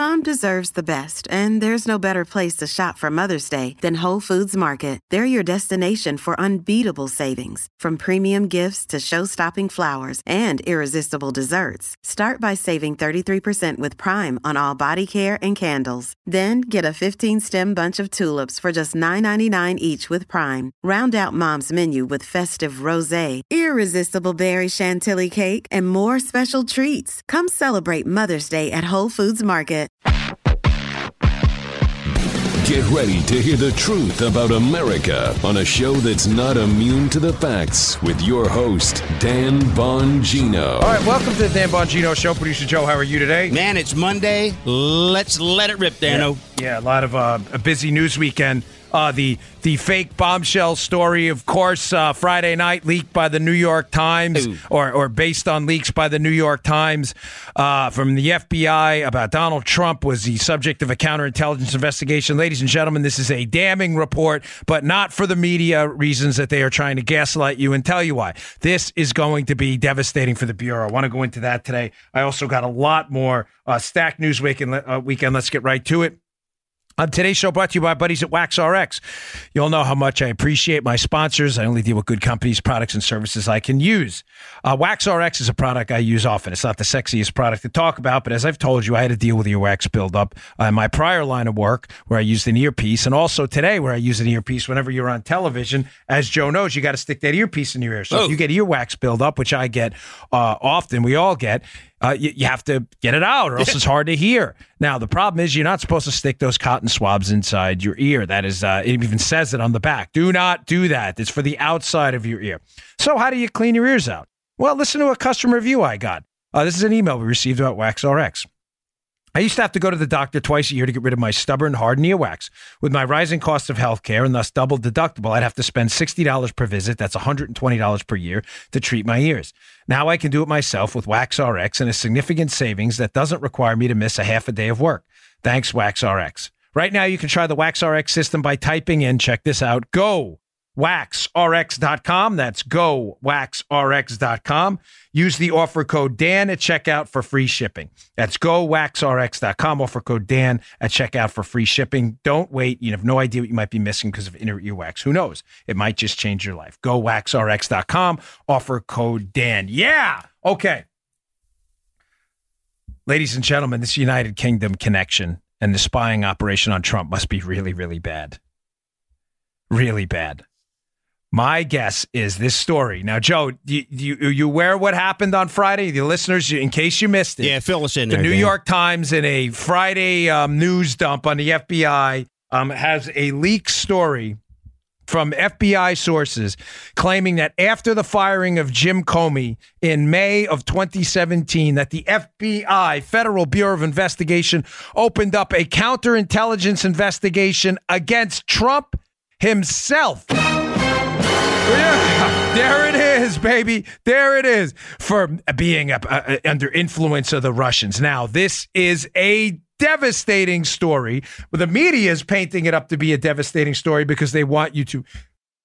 Mom deserves the best, and there's no better place to shop for Mother's Day than Whole Foods Market. They're your destination for unbeatable savings, from premium gifts to show-stopping flowers and irresistible desserts. Start by saving 33% with Prime on all body care and candles. Then get a 15-stem bunch of tulips for just $9.99 each with Prime. Round out Mom's menu with festive rosé, irresistible berry chantilly cake, and more special treats. Come celebrate Mother's Day at Whole Foods Market. Get ready to hear the truth about America on a show that's not immune to the facts with your host, Dan Bongino. All right, welcome to the Dan Bongino Show. Producer Joe, how are you today? Man, it's Monday. Let's let it rip, Dano. Yeah, a lot of a busy news weekend. The fake bombshell story, of course, Friday night leaked by the New York Times, or based on leaks by the New York Times from the FBI about Donald Trump was the subject of a counterintelligence investigation. Ladies and gentlemen, this is a damning report, but not for the media reasons that they are trying to gaslight you and tell you why. This is going to be devastating for the Bureau. I want to go into that today. I also got a lot more stacked news weekend. Let's get right to it. Today's show brought to you by buddies at WaxRx. You'll know how much I appreciate my sponsors. I only deal with good companies, products, and services I can use. WaxRx is a product I use often. It's not the sexiest product to talk about, but as I've told you, I had to deal with earwax buildup in my prior line of work where I used an earpiece, and also today where I use an earpiece whenever you're on television. As Joe knows, you got to stick that earpiece in your ear. So if you get earwax buildup, which I get often, we all get, you have to get it out or else it's hard to hear. Now, the problem is you're not supposed to stick those cotton swabs inside your ear. That is, it even says it on the back. Do not do that. It's for the outside of your ear. So how do you clean your ears out? Well, listen to a customer review I got. This is an email we received about WaxRx. I used to have to go to the doctor twice a year to get rid of my stubborn, hardened earwax. With my rising cost of healthcare and thus double deductible, I'd have to spend $60 per visit. That's $120 per year to treat my ears. Now I can do it myself with WaxRx and a significant savings that doesn't require me to miss a half a day of work. Thanks, WaxRx. Right now, you can try the WaxRx system by typing in, check this out, GoWaxRx.com. That's GoWaxRx.com. Use the offer code Dan at checkout for free shipping. That's GoWaxRx.com. Offer code Dan at checkout for free shipping. Don't wait. You have no idea what you might be missing because of inner earwax. Who knows? It might just change your life. GoWaxRx.com. Offer code Dan. Yeah. Okay. Ladies and gentlemen, this United Kingdom connection and the spying operation on Trump must be really, really bad. Really bad. My guess is this story. Now, Joe, you aware what happened on Friday? The listeners, in case you missed it. Yeah, fill us in there. The New York Times, in a Friday news dump on the FBI, has a leaked story from FBI sources claiming that after the firing of Jim Comey in May of 2017, that the FBI, Federal Bureau of Investigation, opened up a counterintelligence investigation against Trump himself. Yeah, there it is, baby. There it is, for being under influence of the Russians. Now, this is a devastating story, but the media is painting it up to be a devastating story because they want you to,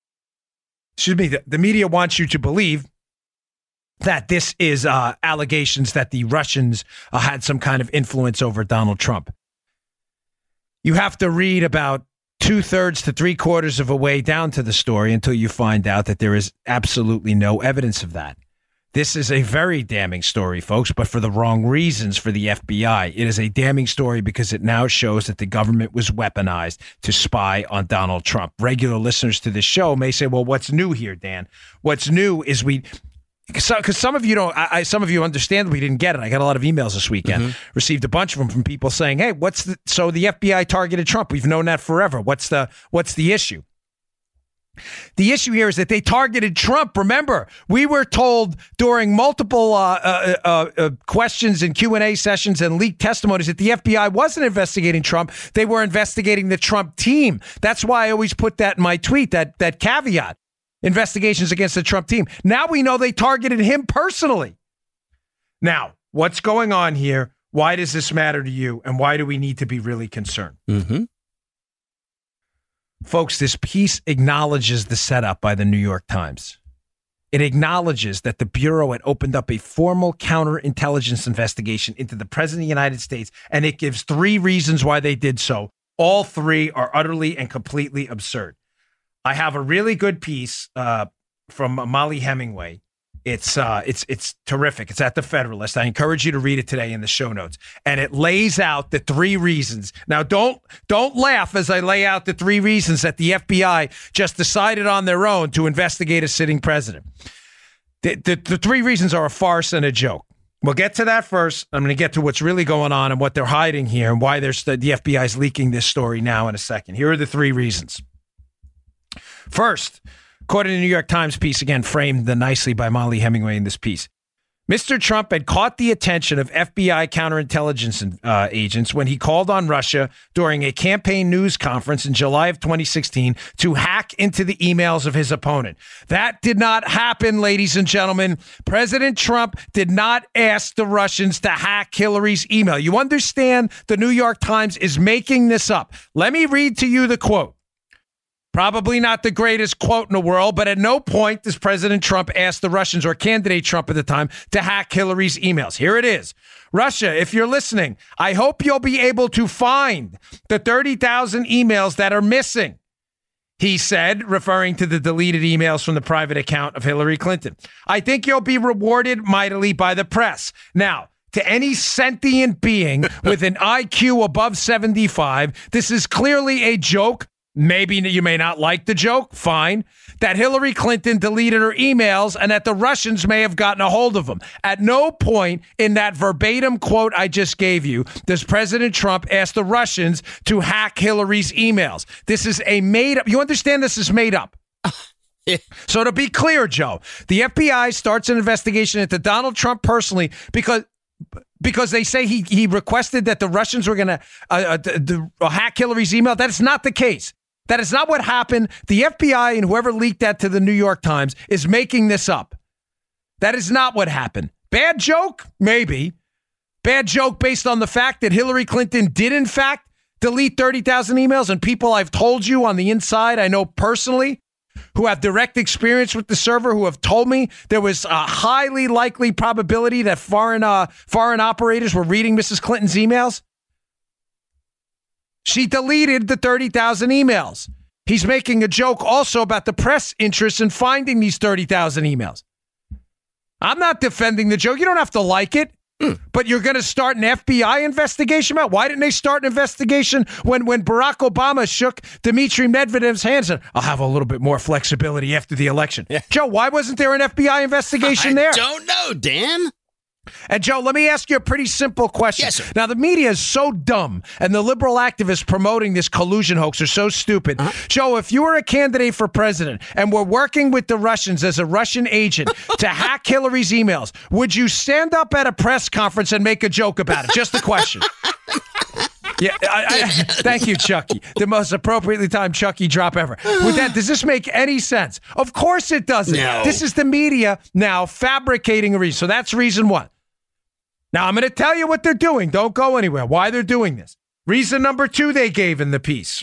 the media wants you to believe that this is allegations that the Russians had some kind of influence over Donald Trump. You have to read about 2/3 to 3/4 of a way down to the story until you find out that there is absolutely no evidence of that. This is a very damning story, folks, but for the wrong reasons for the FBI. It is a damning story because it now shows that the government was weaponized to spy on Donald Trump. Regular listeners to this show may say, well, what's new here, Dan? What's new is because some of you don't, some of you understand we didn't get it. I got a lot of emails this weekend, received a bunch of them from people saying, hey, so the FBI targeted Trump. We've known that forever. What's the issue? The issue here is that they targeted Trump. Remember, we were told during multiple questions and Q&A sessions and leaked testimonies that the FBI wasn't investigating Trump. They were investigating the Trump team. That's why I always put that in my tweet, that caveat. Investigations against the Trump team. Now we know they targeted him personally. Now, what's going on here? Why does this matter to you? And why do we need to be really concerned? Folks, this piece acknowledges the setup by the New York Times. It acknowledges that the Bureau had opened up a formal counterintelligence investigation into the President of the United States, and it gives 3 reasons why they did so. All 3 are utterly and completely absurd. I have a really good piece from Molly Hemingway. It's terrific. It's at the Federalist. I encourage you to read it today in the show notes. And it lays out the 3 reasons. Now, don't laugh as I lay out the 3 reasons that the FBI just decided on their own to investigate a sitting president. The 3 reasons are a farce and a joke. We'll get to that first. I'm going to get to what's really going on and what they're hiding here and why the FBI is leaking this story now in a second. Here are the 3 reasons. First, according to the New York Times piece, again, framed nicely by Molly Hemingway in this piece, Mr. Trump had caught the attention of FBI counterintelligence agents when he called on Russia during a campaign news conference in July of 2016 to hack into the emails of his opponent. That did not happen, ladies and gentlemen. President Trump did not ask the Russians to hack Hillary's email. You understand the New York Times is making this up. Let me read to you the quote. Probably not the greatest quote in the world, but at no point does President Trump ask the Russians or candidate Trump at the time to hack Hillary's emails. Here it is. Russia, if you're listening, I hope you'll be able to find the 30,000 emails that are missing, he said, referring to the deleted emails from the private account of Hillary Clinton. I think you'll be rewarded mightily by the press. Now, to any sentient being with an IQ above 75, this is clearly a joke. Maybe you may not like the joke. Fine. That Hillary Clinton deleted her emails and that the Russians may have gotten a hold of them. At no point in that verbatim quote I just gave you does President Trump ask the Russians to hack Hillary's emails. This is a made up. You understand this is made up. So to be clear, Joe, the FBI starts an investigation into Donald Trump personally because they say he requested that the Russians were going to hack Hillary's email. That is not the case. That is not what happened. The FBI and whoever leaked that to the New York Times is making this up. That is not what happened. Bad joke? Maybe. Bad joke based on the fact that Hillary Clinton did, in fact, delete 30,000 emails. And people I've told you on the inside, I know personally, who have direct experience with the server, who have told me there was a highly likely probability that foreign operators were reading Mrs. Clinton's emails. She deleted the 30,000 emails. He's making a joke also about the press interest in finding these 30,000 emails. I'm not defending the joke. You don't have to like it. But you're going to start an FBI investigation about why didn't they start an investigation when Barack Obama shook Dmitry Medvedev's hands and I'll have a little bit more flexibility after the election. Yeah. Joe, why wasn't there an FBI investigation there? I don't know, Dan. And Joe, let me ask you a pretty simple question. Yes, sir. Now, the media is so dumb and the liberal activists promoting this collusion hoax are so stupid. Joe, if you were a candidate for president and were working with the Russians as a Russian agent to hack Hillary's emails, would you stand up at a press conference and make a joke about it? Just a question. Yeah, thank you, Chucky. The most appropriately timed Chucky drop ever. With that, does this make any sense? Of course it doesn't. No. This is the media now fabricating a reason. So that's reason 1. Now, I'm going to tell you what they're doing. Don't go anywhere. Why they're doing this. Reason number 2 they gave in the piece.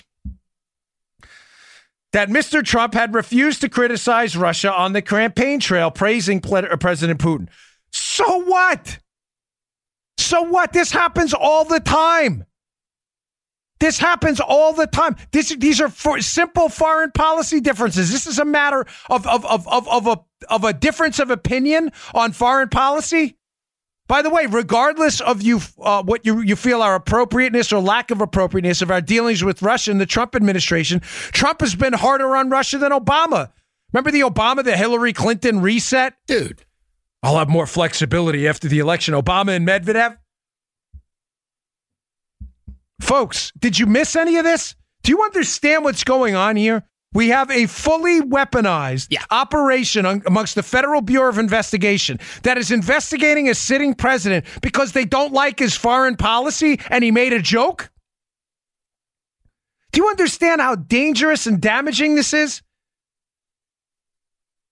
That Mr. Trump had refused to criticize Russia on the campaign trail, praising President Putin. So what? So what? This happens all the time. This happens all the time. These are simple foreign policy differences. This is a matter of a difference of opinion on foreign policy. By the way, regardless of what you feel our appropriateness or lack of appropriateness of our dealings with Russia and the Trump administration, Trump has been harder on Russia than Obama. Remember the Hillary Clinton reset? Dude. I'll have more flexibility after the election. Obama and Medvedev? Folks, did you miss any of this? Do you understand what's going on here? We have a fully weaponized operation amongst the Federal Bureau of Investigation that is investigating a sitting president because they don't like his foreign policy and he made a joke. Do you understand how dangerous and damaging this is?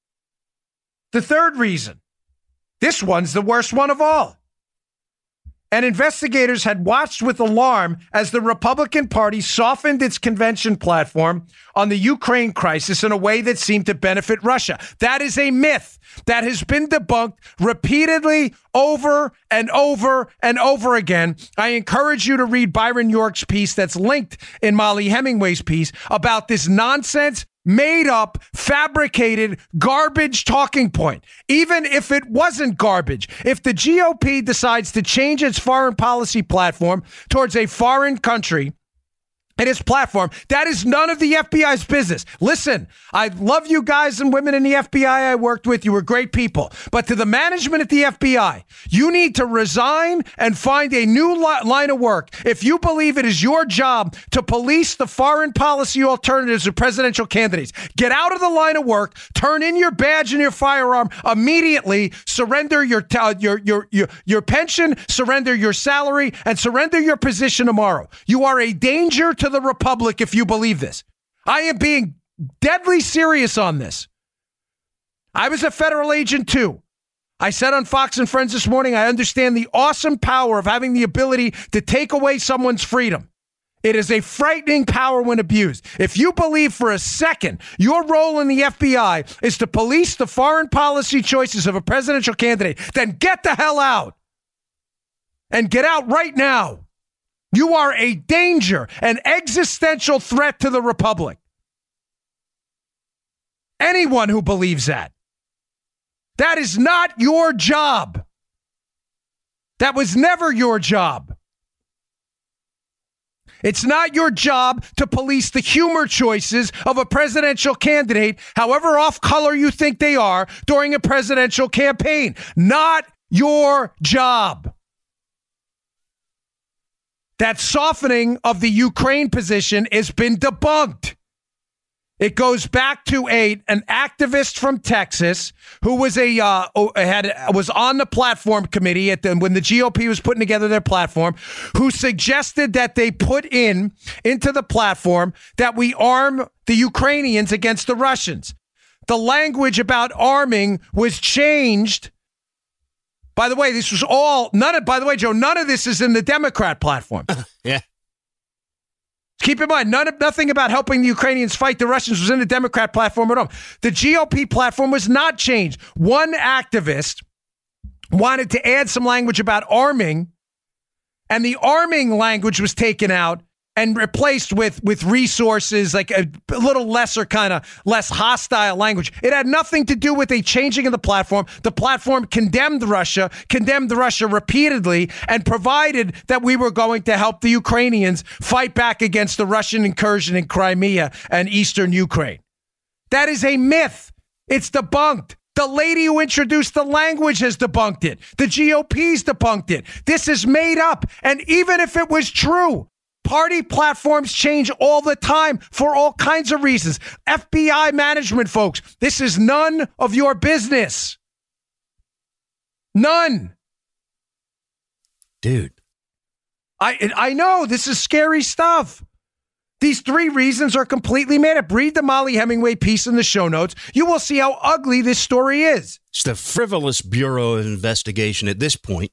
The third reason, this one's the worst one of all. And investigators had watched with alarm as the Republican Party softened its convention platform on the Ukraine crisis in a way that seemed to benefit Russia. That is a myth that has been debunked repeatedly over and over and over again. I encourage you to read Byron York's piece that's linked in Molly Hemingway's piece about this nonsense, made up, fabricated, garbage talking point. Even if it wasn't garbage, if the GOP decides to change its foreign policy platform towards a foreign country and its platform, that is none of the FBI's business. Listen, I love you guys and women in the FBI I worked with. You were great people. But to the management at the FBI, you need to resign and find a new line of work. If you believe it is your job to police the foreign policy alternatives of presidential candidates, get out of the line of work, turn in your badge and your firearm immediately, surrender your pension, surrender your salary, and surrender your position tomorrow. You are a danger to the Republic if you believe this. I am being deadly serious on this. I was a federal agent too. I said on Fox and Friends this morning, I understand the awesome power of having the ability to take away someone's freedom. It is a frightening power when abused. If you believe for a second your role in the FBI is to police the foreign policy choices of a presidential candidate, then get the hell out. And get out right now. You are a danger, an existential threat to the Republic. Anyone who believes that. That is not your job. That was never your job. It's not your job to police the humor choices of a presidential candidate, however off color you think they are, during a presidential campaign. Not your job. That softening of the Ukraine position has been debunked. It goes back to an activist from Texas who was was on the platform committee when the GOP was putting together their platform, who suggested that they put into the platform that we arm the Ukrainians against the Russians. The language about arming was changed. By the way, this was Joe, none of this is in the Democrat platform. Yeah. Keep in mind, nothing about helping the Ukrainians fight the Russians was in the Democrat platform at all. The GOP platform was not changed. One activist wanted to add some language about arming, and the arming language was taken out and replaced with resources, like a little lesser kind of less hostile language. It had nothing to do with a changing of the platform. The platform condemned Russia repeatedly, and provided that we were going to help the Ukrainians fight back against the Russian incursion in Crimea and eastern Ukraine. That is a myth. It's debunked. The lady who introduced the language has debunked it. The GOP's debunked it. This is made up. And even if it was true, party platforms change all the time for all kinds of reasons. FBI management, folks, this is none of your business. None. Dude. I know this is scary stuff. These three reasons are completely made up. Read the Molly Hemingway piece in the show notes. You will see how ugly this story is. It's the frivolous Bureau of Investigation at this point.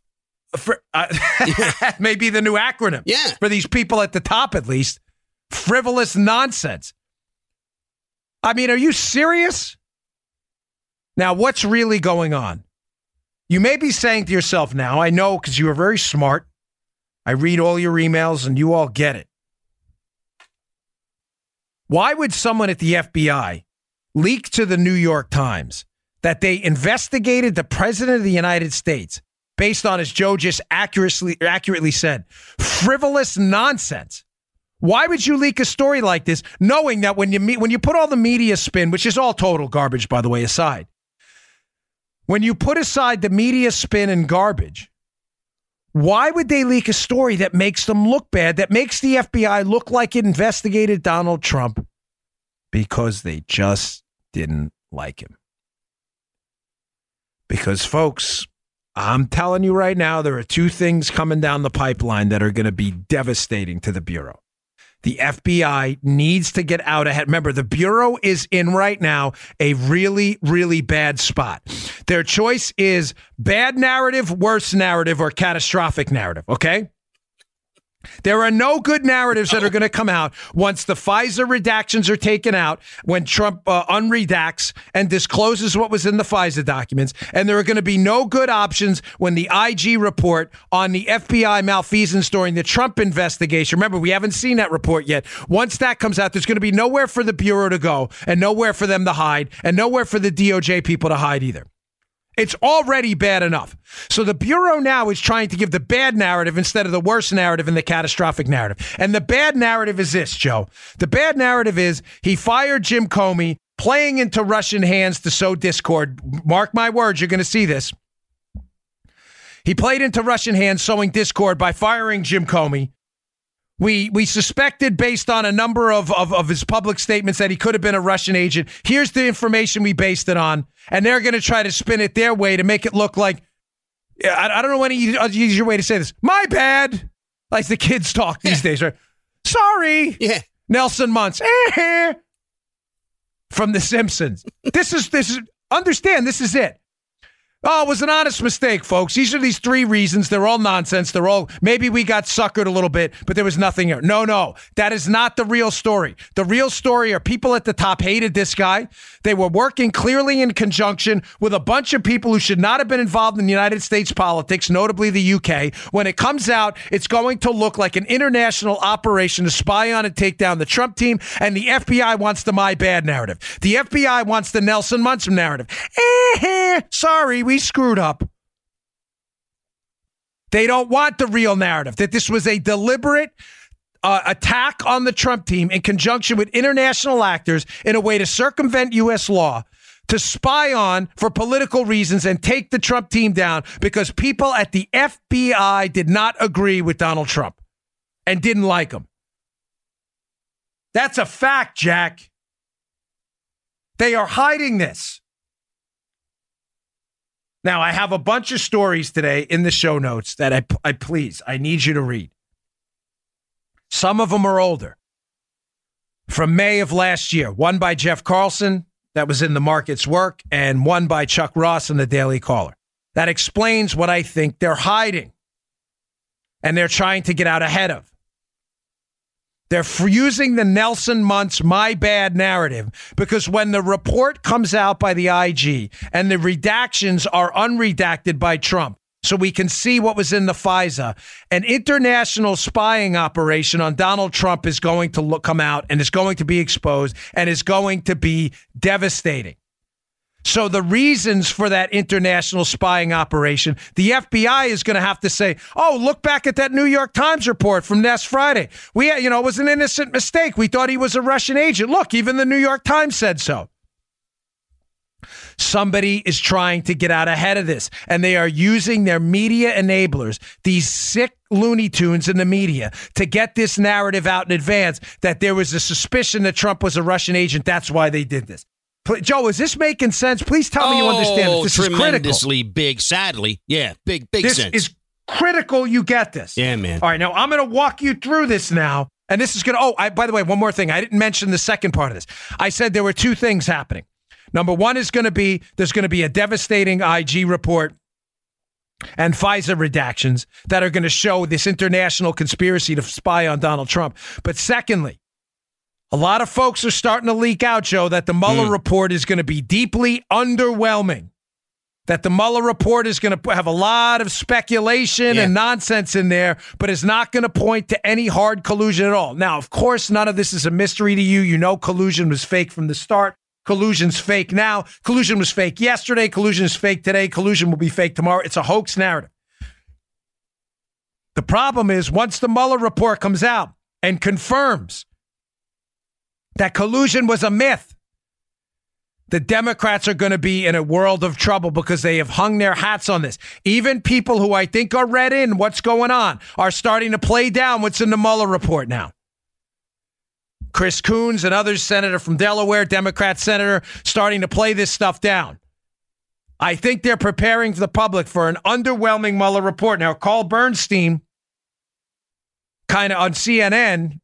Maybe the new acronym. Yeah. For these people at the top, at least. Frivolous nonsense. I mean, are you serious? Now, what's really going on? You may be saying to yourself now, I know because you are very smart. I read all your emails and you all get it. Why would someone at the FBI leak to the New York Times that they investigated the president of the United States based on, as Joe just accurately said, frivolous nonsense? Why would you leak a story like this, knowing that when you put all the media spin, which is all total garbage, by the way, aside, when you put aside the media spin and garbage, why would they leak a story that makes them look bad, that makes the FBI look like it investigated Donald Trump? Because they just didn't like him. Because, folks, I'm telling you right now, there are two things coming down the pipeline that are going to be devastating to the Bureau. The FBI needs to get out ahead. Remember, the Bureau is in right now a really, really bad spot. Their choice is bad narrative, worse narrative, or catastrophic narrative, okay? There are no good narratives that are going to come out once the FISA redactions are taken out, when Trump unredacts and discloses what was in the FISA documents. And there are going to be no good options when the IG report on the FBI malfeasance during the Trump investigation. Remember, we haven't seen that report yet. Once that comes out, there's going to be nowhere for the Bureau to go and nowhere for them to hide and nowhere for the DOJ people to hide either. It's already bad enough. So the Bureau now is trying to give the bad narrative instead of the worst narrative and the catastrophic narrative. And the bad narrative is this, Joe. The bad narrative is he fired Jim Comey, playing into Russian hands to sow discord. Mark my words, you're going to see this. He played into Russian hands, sowing discord by firing Jim Comey. We suspected, based on a number of his public statements, that he could have been a Russian agent. Here's the information we based it on. And they're going to try to spin it their way to make it look like, I don't know any easier way to say this. My bad. Like the kids talk these days, right? Sorry. Yeah. Nelson Muntz. From The Simpsons. This is, understand, this is it. Oh, it was an honest mistake, folks. These are these three reasons. They're all nonsense. They're all, maybe we got suckered a little bit, but there was nothing here. No, that is not the real story. The real story are people at the top hated this guy. They were working clearly in conjunction with a bunch of people who should not have been involved in United States politics, notably the UK. When it comes out, it's going to look like an international operation to spy on and take down the Trump team, and the FBI wants the my bad narrative. The FBI wants the Nelson Muntz narrative. Sorry, we screwed up. They don't want the real narrative, that this was a deliberate attack on the Trump team in conjunction with international actors in a way to circumvent U.S. law, to spy on for political reasons and take the Trump team down because people at the FBI did not agree with Donald Trump and didn't like him. That's a fact, Jack. They are hiding this. Now, I have a bunch of stories today in the show notes that I need you to read. Some of them are older. From May of last year. One by Jeff Carlson, that was in The Market's Work, and one by Chuck Ross in the Daily Caller. That explains what I think they're hiding and they're trying to get out ahead of. They're using the Nelson Muntz my bad narrative because when the report comes out by the IG and the redactions are unredacted by Trump, so we can see what was in the FISA, an international spying operation on Donald Trump is going to come out and is going to be exposed and is going to be devastating. So the reasons for that international spying operation, the FBI is going to have to say, oh, look back at that New York Times report from last Friday. It was an innocent mistake. We thought he was a Russian agent. Look, even the New York Times said so. Somebody is trying to get out ahead of this, and they are using their media enablers, these sick Looney Tunes in the media, to get this narrative out in advance that there was a suspicion that Trump was a Russian agent. That's why they did this. Joe, is this making sense? Please tell me you understand that this is critical. Tremendously big, sadly. Yeah, big this sense. This is critical you get this. Yeah, man. All right, now I'm going to walk you through this now. And this is going to, by the way, one more thing. I didn't mention the second part of this. I said there were two things happening. Number one is going to be, there's going to be a devastating IG report and FISA redactions that are going to show this international conspiracy to spy on Donald Trump. But secondly, a lot of folks are starting to leak out, Joe, that the Mueller report is going to be deeply underwhelming. That the Mueller report is going to have a lot of speculation and nonsense in there, but is not going to point to any hard collusion at all. Now, of course, none of this is a mystery to you. You know collusion was fake from the start. Collusion's fake now. Collusion was fake yesterday. Collusion is fake today. Collusion will be fake tomorrow. It's a hoax narrative. The problem is once the Mueller report comes out and confirms that collusion was a myth, the Democrats are going to be in a world of trouble because they have hung their hats on this. Even people who I think are read in what's going on are starting to play down what's in the Mueller report now. Chris Coons, another senator from Delaware, Democrat senator, starting to play this stuff down. I think they're preparing the public for an underwhelming Mueller report. Now, Carl Bernstein, kind of on CNN,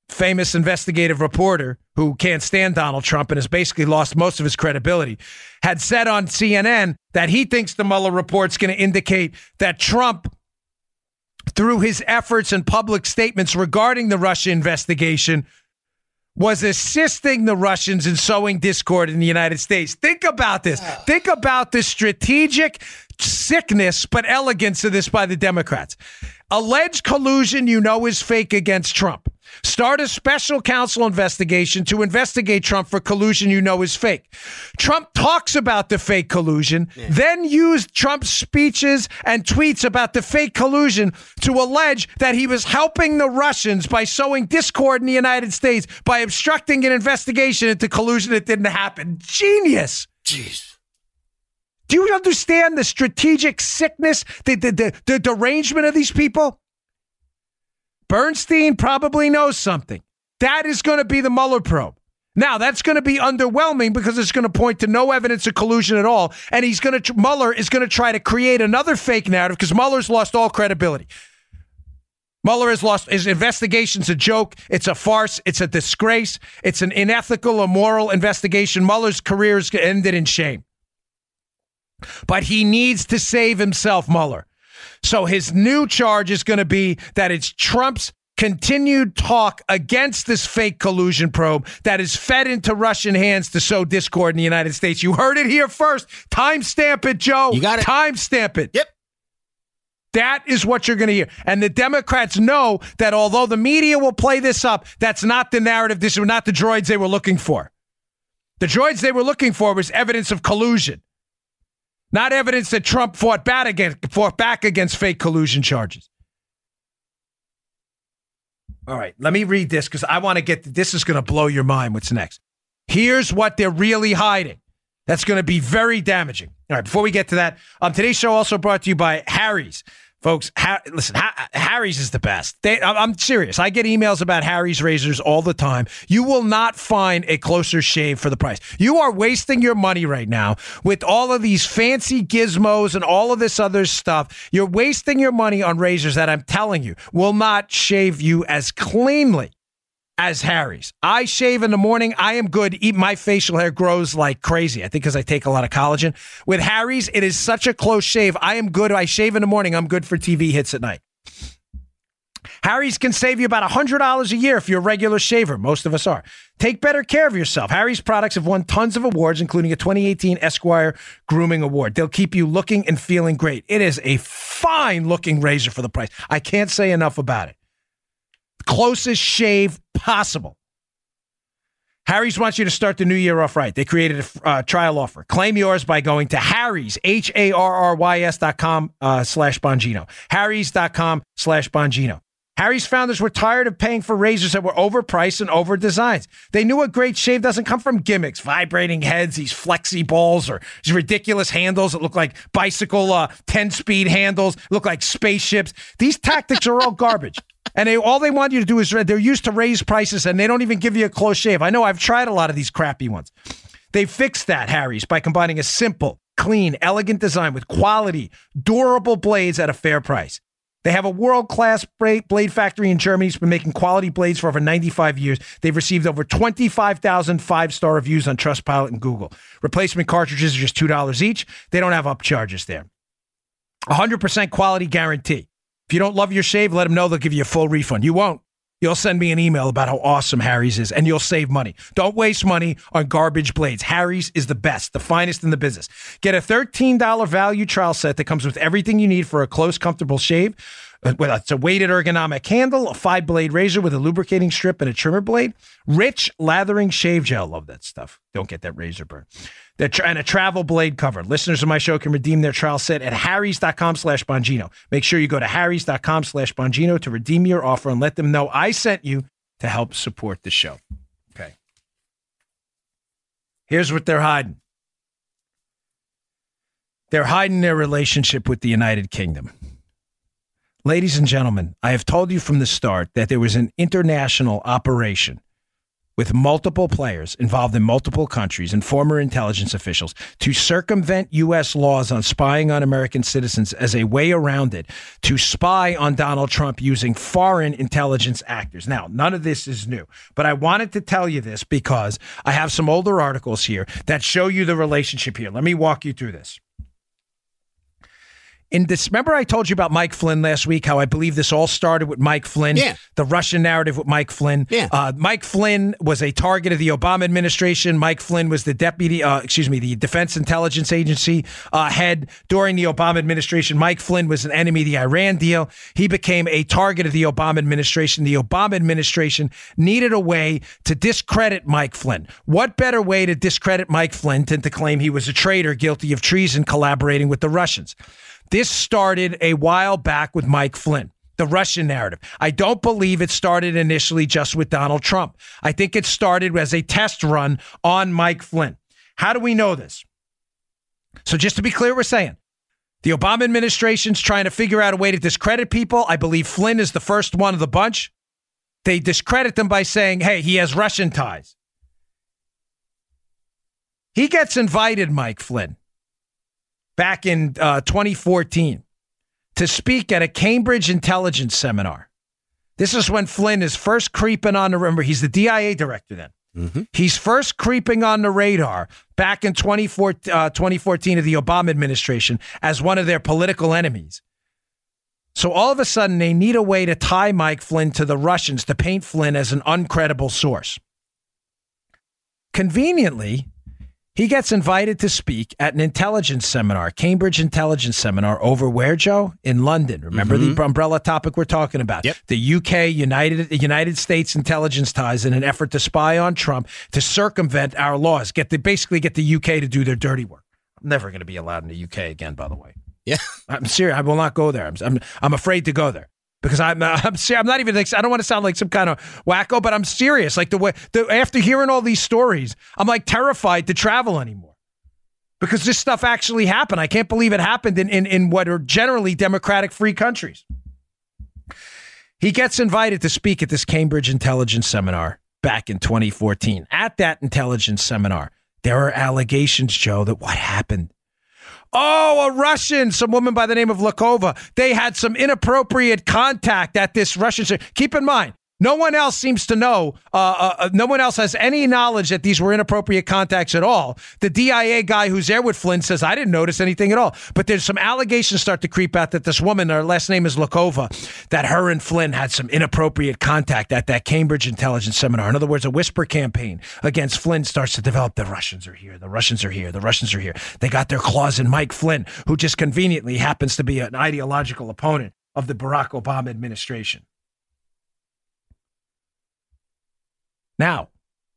famous investigative reporter who can't stand Donald Trump and has basically lost most of his credibility, had said on CNN that he thinks the Mueller report's going to indicate that Trump, through his efforts and public statements regarding the Russia investigation, was assisting the Russians in sowing discord in the United States. Think about this. Think about the strategic sickness but elegance of this by the Democrats. Alleged collusion is fake against Trump. Start a special counsel investigation to investigate Trump for collusion is fake. Trump talks about the fake collusion, then used Trump's speeches and tweets about the fake collusion to allege that he was helping the Russians by sowing discord in the United States by obstructing an investigation into collusion that didn't happen. Genius. Jeez. Do you understand the strategic sickness, the derangement of these people? Bernstein probably knows something. That is going to be the Mueller probe. Now, that's going to be underwhelming because it's going to point to no evidence of collusion at all. And Mueller is going to try to create another fake narrative because Mueller's lost all credibility. Mueller has lost his investigation's a joke. It's a farce. It's a disgrace. It's an unethical, immoral investigation. Mueller's career is ended in shame. But he needs to save himself, Mueller. So his new charge is going to be that it's Trump's continued talk against this fake collusion probe that is fed into Russian hands to sow discord in the United States. You heard it here first. Timestamp it, Joe. You got it. Timestamp it. Yep. That is what you're going to hear. And the Democrats know that although the media will play this up, that's not the narrative. This is not the droids they were looking for. The droids they were looking for was evidence of collusion. Not evidence that Trump fought back against fake collusion charges. All right, let me read this because I want to this is going to blow your mind what's next. Here's what they're really hiding. That's going to be very damaging. All right, before we get to that, today's show also brought to you by Harry's. Folks, listen, Harry's is the best. I'm serious. I get emails about Harry's razors all the time. You will not find a closer shave for the price. You are wasting your money right now with all of these fancy gizmos and all of this other stuff. You're wasting your money on razors that I'm telling you will not shave you as cleanly as Harry's. I shave in the morning. I am good. My facial hair grows like crazy. I think because I take a lot of collagen. With Harry's, it is such a close shave. I am good. I shave in the morning. I'm good for TV hits at night. Harry's can save you about $100 a year if you're a regular shaver. Most of us are. Take better care of yourself. Harry's products have won tons of awards, including a 2018 Esquire Grooming Award. They'll keep you looking and feeling great. It is a fine-looking razor for the price. I can't say enough about it. Closest shave possible. Harry's wants you to start the new year off right. They created a trial offer. Claim yours by going to Harry's, HARRYS.com/Bongino. Harry's.com/Bongino. Harry's founders were tired of paying for razors that were overpriced and over designs. They knew a great shave doesn't come from gimmicks, vibrating heads, these flexi balls, or these ridiculous handles that look like bicycle 10-speed handles, look like spaceships. These tactics are all garbage. And all they want you to do is they're used to raise prices, and they don't even give you a close shave. I know I've tried a lot of these crappy ones. They fixed that, Harry's, by combining a simple, clean, elegant design with quality, durable blades at a fair price. They have a world-class blade factory in Germany. It's been making quality blades for over 95 years. They've received over 25,000 five-star reviews on Trustpilot and Google. Replacement cartridges are just $2 each. They don't have upcharges there. 100% quality guarantee. If you don't love your shave, let them know. They'll give you a full refund. You won't. You'll send me an email about how awesome Harry's is, and you'll save money. Don't waste money on garbage blades. Harry's is the best, the finest in the business. Get a $13 value trial set that comes with everything you need for a close, comfortable shave. It's a weighted ergonomic handle, a 5-blade razor with a lubricating strip and a trimmer blade. Rich lathering shave gel. Love that stuff. Don't get that razor burn. And a travel blade cover. Listeners of my show can redeem their trial set at harrys.com/Bongino. Make sure you go to harrys.com/Bongino to redeem your offer and let them know I sent you to help support the show. Okay. Here's what they're hiding. They're hiding their relationship with the United Kingdom. Ladies and gentlemen, I have told you from the start that there was an international operation with multiple players involved in multiple countries and former intelligence officials to circumvent U.S. laws on spying on American citizens as a way around it, to spy on Donald Trump using foreign intelligence actors. Now, none of this is new, but I wanted to tell you this because I have some older articles here that show you the relationship here. Let me walk you through this. Remember I told you about Mike Flynn last week, how I believe this all started with Mike Flynn, the Russian narrative with Mike Flynn. Mike Flynn was a target of the Obama administration. Mike Flynn was the the Defense Intelligence Agency head during the Obama administration. Mike Flynn was an enemy of the Iran deal. He became a target of the Obama administration. The Obama administration needed a way to discredit Mike Flynn. What better way to discredit Mike Flynn than to claim he was a traitor guilty of treason collaborating with the Russians? This started a while back with Mike Flynn, the Russian narrative. I don't believe it started initially just with Donald Trump. I think it started as a test run on Mike Flynn. How do we know this? So just to be clear, we're saying the Obama administration's trying to figure out a way to discredit people. I believe Flynn is the first one of the bunch. They discredit them by saying, hey, he has Russian ties. He gets invited, Mike Flynn, back in 2014 to speak at a Cambridge intelligence seminar. This is when Flynn is first creeping on the, remember, he's the DIA director then. Mm-hmm. He's first creeping on the radar back in 2014 of the Obama administration as one of their political enemies. So all of a sudden they need a way to tie Mike Flynn to the Russians to paint Flynn as an uncredible source. Conveniently, he gets invited to speak at an intelligence seminar, Cambridge intelligence seminar, over where, Joe? In London. Remember the umbrella topic we're talking about? Yep. The UK, United States intelligence ties in an effort to spy on Trump to circumvent our laws, basically get the UK to do their dirty work. I'm never going to be allowed in the UK again, by the way. Yeah, I'm serious. I will not go there. I'm afraid to go there. Because I'm not even like, I don't want to sound like some kind of wacko, but I'm serious. Like after hearing all these stories, I'm like terrified to travel anymore because this stuff actually happened. I can't believe it happened in what are generally democratic free countries. He gets invited to speak at this Cambridge intelligence seminar back in 2014. At that intelligence seminar, there are allegations, Joe, that what happened? Oh, a Russian, some woman by the name of Lakova. They had some inappropriate contact at this Russian. Keep in mind, no one else seems to know. No one else has any knowledge that these were inappropriate contacts at all. The DIA guy who's there with Flynn says, I didn't notice anything at all. But there's some allegations start to creep out that this woman, her last name is Lakova, that her and Flynn had some inappropriate contact at that Cambridge intelligence seminar. In other words, a whisper campaign against Flynn starts to develop. The Russians are here. The Russians are here. The Russians are here. They got their claws in Mike Flynn, who just conveniently happens to be an ideological opponent of the Barack Obama administration. Now,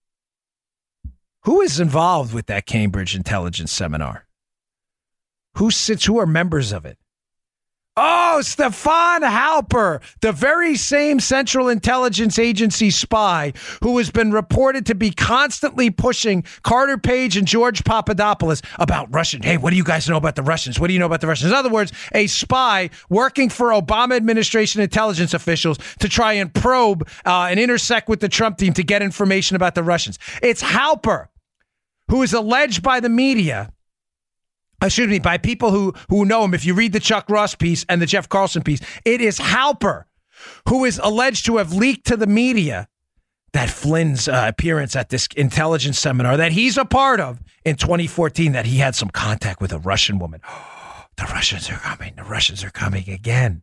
who is involved with that Cambridge intelligence seminar? Who are members of it? Oh, Stefan Halper, the very same Central Intelligence Agency spy who has been reported to be constantly pushing Carter Page and George Papadopoulos about Russian. Hey, what do you guys know about the Russians? What do you know about the Russians? In other words, a spy working for Obama administration intelligence officials to try and probe and intersect with the Trump team to get information about the Russians. It's Halper, who is alleged by the media, by people who know him. If you read the Chuck Ross piece and the Jeff Carlson piece, it is Halper who is alleged to have leaked to the media that Flynn's appearance at this intelligence seminar that he's a part of in 2014, that he had some contact with a Russian woman. Oh, the Russians are coming. The Russians are coming again.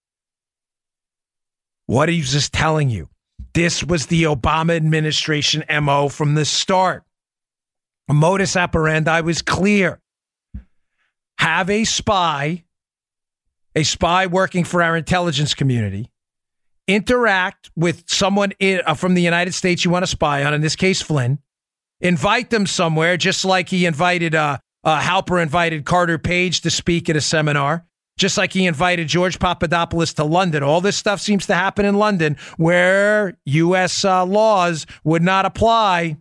What he's just telling you, this was the Obama administration MO from the start. Modus operandi was clear. Have a spy working for our intelligence community, interact with someone from the United States you want to spy on, in this case, Flynn, invite them somewhere, just like he invited, Halper invited Carter Page to speak at a seminar, just like he invited George Papadopoulos to London. All this stuff seems to happen in London where U.S. laws would not apply.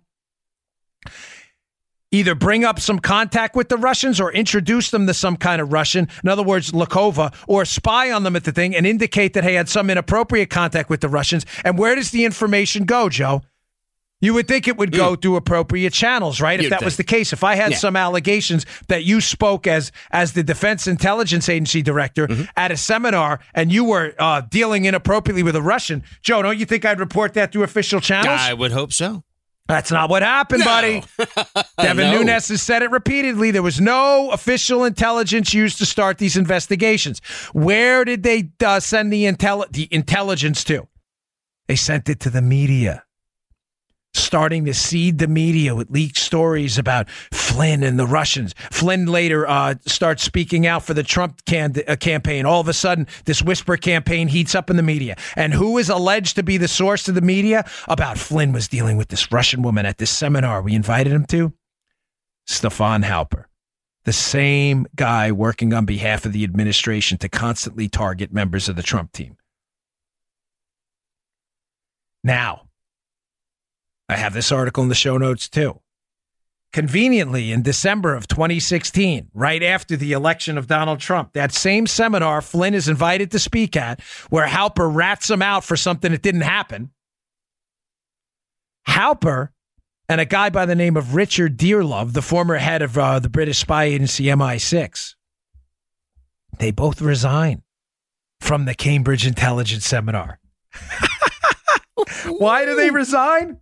Either bring up some contact with the Russians or introduce them to some kind of Russian, in other words, Lakova, or spy on them at the thing and indicate that they had some inappropriate contact with the Russians. And where does the information go, Joe? You would think it would go through appropriate channels, right? If that was the case, if I had some allegations that you spoke as the Defense Intelligence Agency director at a seminar and you were dealing inappropriately with a Russian, Joe, don't you think I'd report that through official channels? I would hope so. That's not what happened, buddy. Devin Nunes has said it repeatedly. There was no official intelligence used to start these investigations. Where did they send the intelligence to? They sent it to the media, starting to seed the media with leaked stories about Flynn and the Russians. Flynn later starts speaking out for the Trump campaign. All of a sudden, this whisper campaign heats up in the media. And who is alleged to be the source to the media about Flynn was dealing with this Russian woman at this seminar we invited him to? Stefan Halper, the same guy working on behalf of the administration to constantly target members of the Trump team. Now, I have this article in the show notes too. Conveniently, in December of 2016, right after the election of Donald Trump, that same seminar Flynn is invited to speak at, where Halper rats him out for something that didn't happen. Halper and a guy by the name of Richard Dearlove, the former head of the British spy agency MI6, they both resign from the Cambridge Intelligence Seminar. Why do they resign?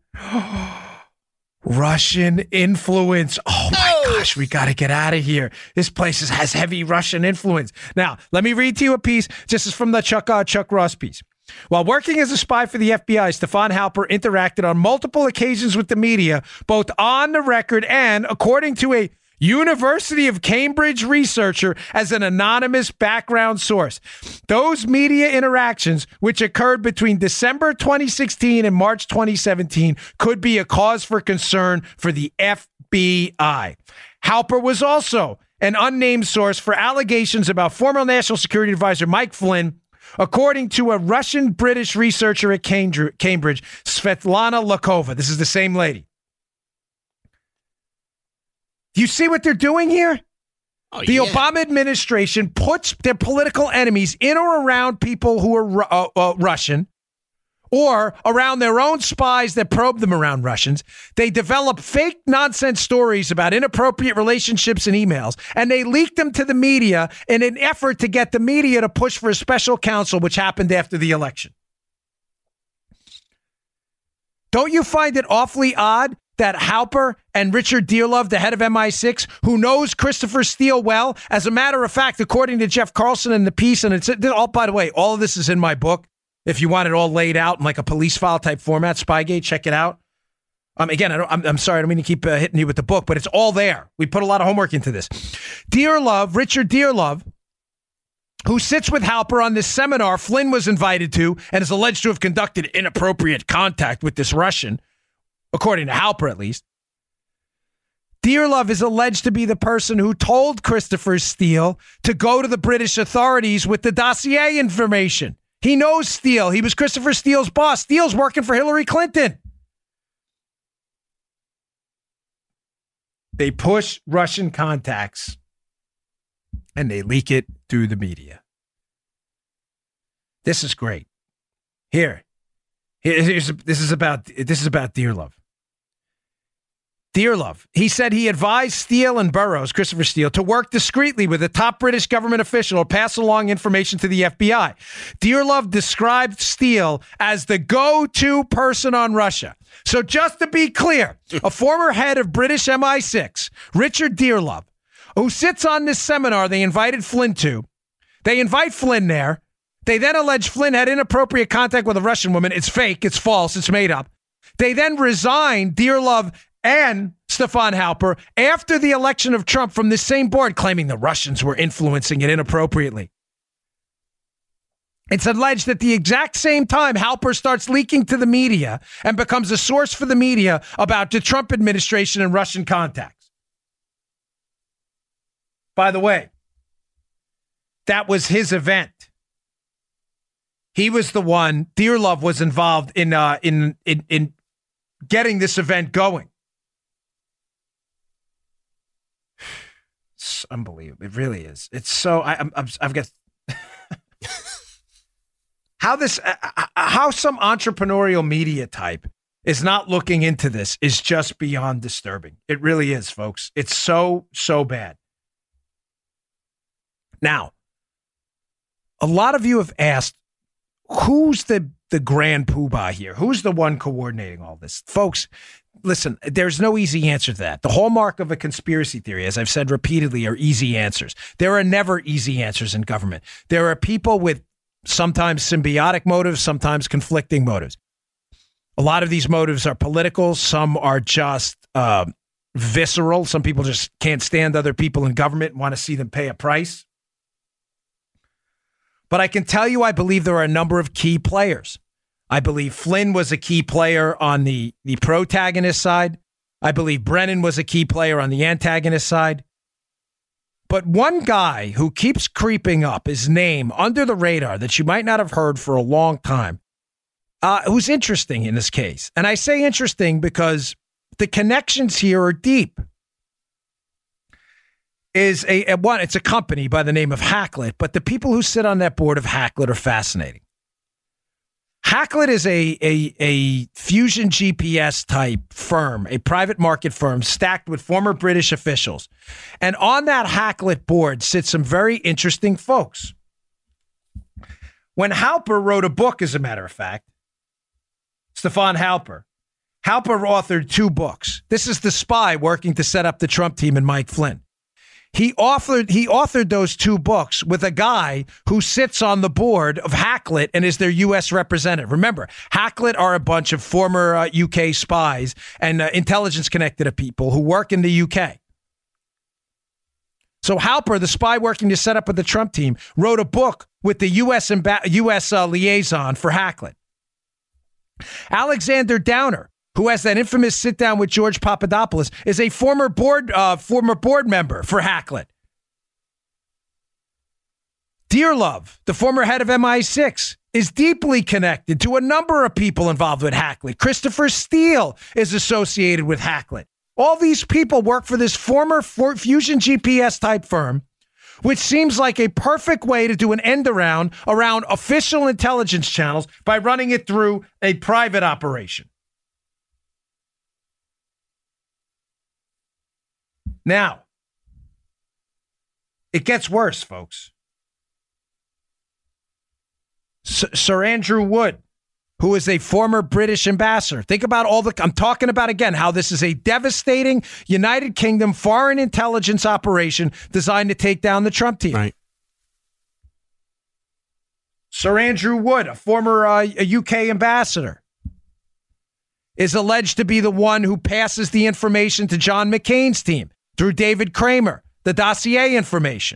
Russian influence. Oh my gosh, we got to get out of here. This place has heavy Russian influence. Now, let me read to you a piece. This is from the Chuck Ross piece. While working as a spy for the FBI, Stefan Halper interacted on multiple occasions with the media, both on the record and, according to a University of Cambridge researcher, as an anonymous background source. Those media interactions, which occurred between December 2016 and March 2017, could be a cause for concern for the FBI. Halper was also an unnamed source for allegations about former National Security Advisor Mike Flynn, according to a Russian-British researcher at Cambridge, Svetlana Lakova. This is the same lady. Do you see what they're doing here? The Obama administration puts their political enemies in or around people who are Russian or around their own spies that probe them around Russians. They develop fake nonsense stories about inappropriate relationships and emails, and they leak them to the media in an effort to get the media to push for a special counsel, which happened after the election. Don't you find it awfully odd that Halper and Richard Dearlove, the head of MI6, who knows Christopher Steele well, as a matter of fact, according to Jeff Carlson in the piece, and it's all, by the way, all of this is in my book. If you want it all laid out in like a police file type format, Spygate, check it out. Again, I'm sorry, I don't mean to keep hitting you with the book, but it's all there. We put a lot of homework into this. Richard Dearlove, who sits with Halper on this seminar Flynn was invited to and is alleged to have conducted inappropriate contact with this Russian, according to Halper, at least. Dearlove is alleged to be the person who told Christopher Steele to go to the British authorities with the dossier information. He knows Steele. He was Christopher Steele's boss. Steele's working for Hillary Clinton. They push Russian contacts and they leak it through the media. This is great. This is about Dearlove. Dearlove, he said he advised Steele and Burroughs, Christopher Steele, to work discreetly with a top British government official or pass along information to the FBI. Dearlove described Steele as the go-to person on Russia. So just to be clear, a former head of British MI6, Richard Dearlove, who sits on this seminar they invited Flynn to, they invite Flynn there. They then allege Flynn had inappropriate contact with a Russian woman. It's fake. It's false. It's made up. They then resign Dearlove and Stefan Halper after the election of Trump from this same board, claiming the Russians were influencing it inappropriately. It's alleged that the exact same time Halper starts leaking to the media and becomes a source for the media about the Trump administration and Russian contacts. By the way, that was his event. He was the one. Dearlove was involved in getting this event going. It's unbelievable. It really is. It's so. I've got how some entrepreneurial media type is not looking into this is just beyond disturbing. It really is, folks. It's so, so bad. Now, a lot of you have asked, who's the grand poobah here? Who's the one coordinating all this? Folks, listen, there's no easy answer to that. The hallmark of a conspiracy theory, as I've said repeatedly, are easy answers. There are never easy answers in government. There are people with sometimes symbiotic motives, sometimes conflicting motives. A lot of these motives are political. Some are just visceral. Some people just can't stand other people in government and want to see them pay a price. But I can tell you, I believe there are a number of key players. I believe Flynn was a key player on the protagonist side. I believe Brennan was a key player on the antagonist side. But one guy who keeps creeping up, his name under the radar that you might not have heard for a long time, who's interesting in this case. And I say interesting because the connections here are deep. It's a company by the name of Hacklet, but the people who sit on that board of Hacklet are fascinating. Hacklet is a Fusion GPS type firm, a private market firm stacked with former British officials. And on that Hacklet board sit some very interesting folks. When Halper wrote a book, as a matter of fact, Stefan Halper authored 2 books. This is The Spy working to set up the Trump team and Mike Flynn. He authored those 2 books with a guy who sits on the board of Hacklet and is their U.S. representative. Remember, Hacklet are a bunch of former UK spies and intelligence-connected people who work in the UK. So Halper, the spy working to set up with the Trump team, wrote a book with the U.S. liaison for Hacklet. Alexander Downer, who has that infamous sit-down with George Papadopoulos, is a former board member for Hacklet. Dearlove, the former head of MI6, is deeply connected to a number of people involved with Hacklet. Christopher Steele is associated with Hacklet. All these people work for this former Fusion GPS type firm, which seems like a perfect way to do an end around official intelligence channels by running it through a private operation. Now, it gets worse, folks. Sir Andrew Wood, who is a former British ambassador. Think about I'm talking about, again, how this is a devastating United Kingdom foreign intelligence operation designed to take down the Trump team. Right. Sir Andrew Wood, a former UK ambassador, is alleged to be the one who passes the information to John McCain's team through David Kramer, the dossier information.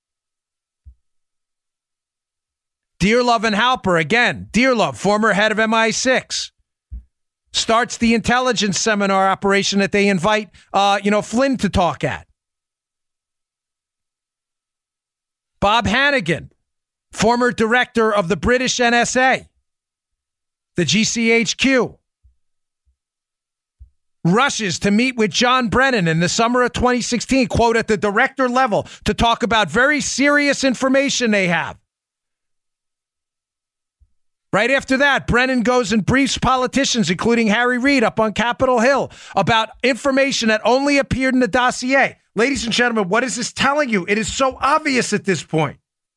Dearlove and Halper, again, Dearlove, former head of MI6, starts the intelligence seminar operation that they invite, Flynn to talk at. Bob Hannigan, former director of the British NSA, the GCHQ, rushes to meet with John Brennan in the summer of 2016, quote, at the director level to talk about very serious information they have. Right after that, Brennan goes and briefs politicians, including Harry Reid, up on Capitol Hill about information that only appeared in the dossier. Ladies and gentlemen, what is this telling you? It is so obvious at this point.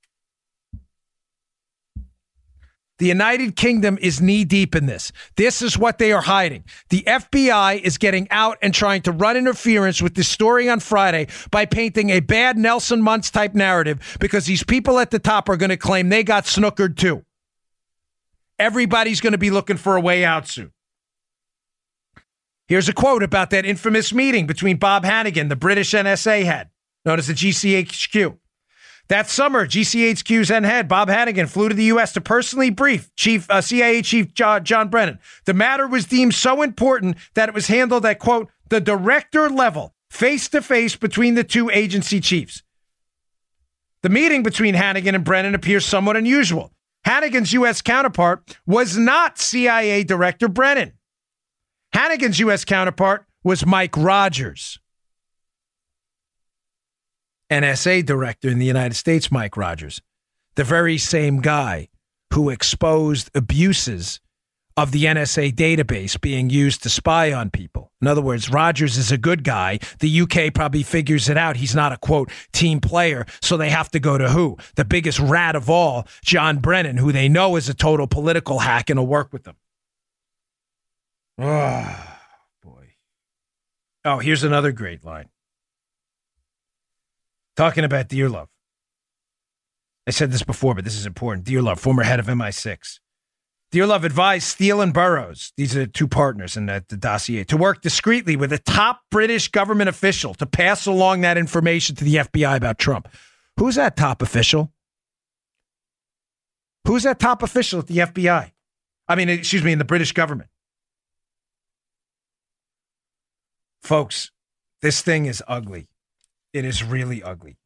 The United Kingdom is knee-deep in this. This is what they are hiding. The FBI is getting out and trying to run interference with this story on Friday by painting a bad Nelson Muntz type narrative because these people at the top are going to claim they got snookered too. Everybody's going to be looking for a way out soon. Here's a quote about that infamous meeting between Bob Hannigan, the British NSA head, known as the GCHQ. That summer, GCHQ's head, Bob Hannigan, flew to the U.S. to personally brief CIA Chief John Brennan. The matter was deemed so important that it was handled at, quote, the director level, face-to-face between the two agency chiefs. The meeting between Hannigan and Brennan appears somewhat unusual. Hannigan's U.S. counterpart was not CIA Director Brennan. Hannigan's U.S. counterpart was Mike Rogers. NSA director in the United States, Mike Rogers, the very same guy who exposed abuses of the NSA database being used to spy on people. In other words, Rogers is a good guy. The UK probably figures it out. He's not a, quote, team player, so they have to go to who? The biggest rat of all, John Brennan, who they know is a total political hack and will work with them. Oh, boy. Oh, here's another great line. Talking about Dearlove. I said this before, but this is important. Dearlove, former head of MI6. Dearlove advised Steele and Burroughs, these are two partners in the dossier, to work discreetly with a top British government official to pass along that information to the FBI about Trump. Who's that top official? Who's that top official at the FBI? In the British government. Folks, this thing is ugly. It is really ugly.